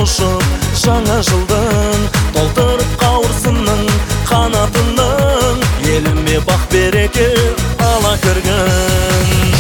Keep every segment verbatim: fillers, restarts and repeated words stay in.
ұшып жаңа жылдың, толтырып қауырсынның қанатының, еліме бақ береке ала кіргін.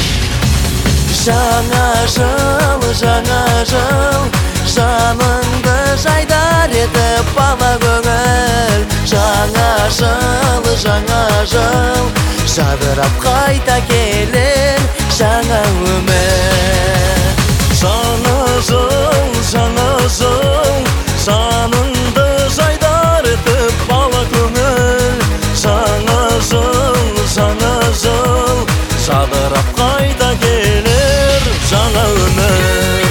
Жаңа жыл, жаңа жыл, жаныңды жайдар етіп бала көңіл. Жаңа жыл, жаңа жыл, жадырап қайта келер жаңа өмір. Жаңа жыл, жаңа жыл, жаныңды жайдар етіп бала көңіл. Жаңа жыл, жаңа жыл, жадырап қайта келер жаңа өмір.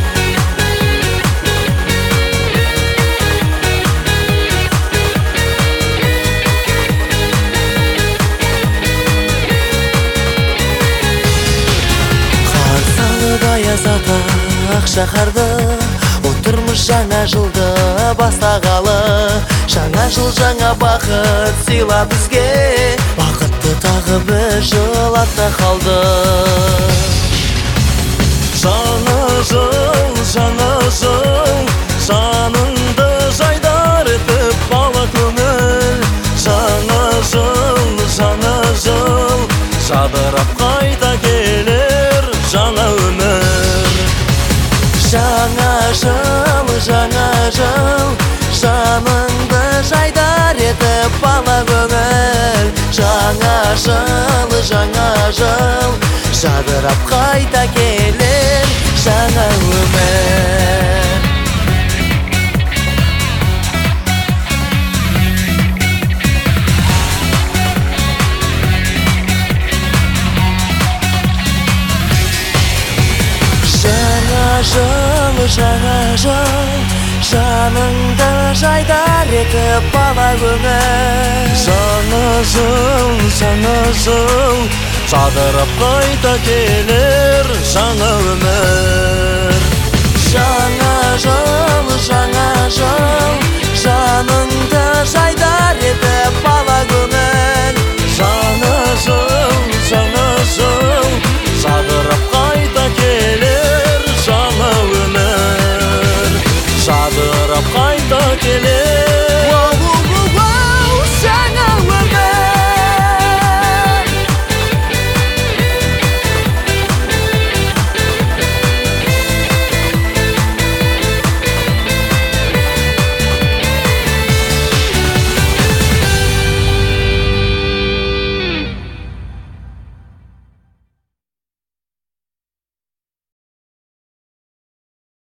Ата ақ шаһарды отырмыз жаңа жылды бастағалы. Жаңа жыл жаңа бақыт сыйла бізге, бақытты тағы бір жыл артта қалды. Жаңа жыл, жаңа жыл, жаныңды жайдар етіп бала көңіл. Жаңа жыл, жаңа жыл, жадырап қайта келер жаңа өмір. Жаңа жыл, жаңа жыл, жаныңды жайдар етіп бала көңіл. Жаңа жыл, жаңа жыл, жадырап қайта келер жаңа өмір. Жыл, жаңа жыл, жаныңды жайдар етіп бала көңіл. Жаңа жыл, жаңа жыл, жадырап қайта келер жаңа өмір. Жаңа жыл, жаңа жыл, жаныңды жайдар етіп бала көңіл.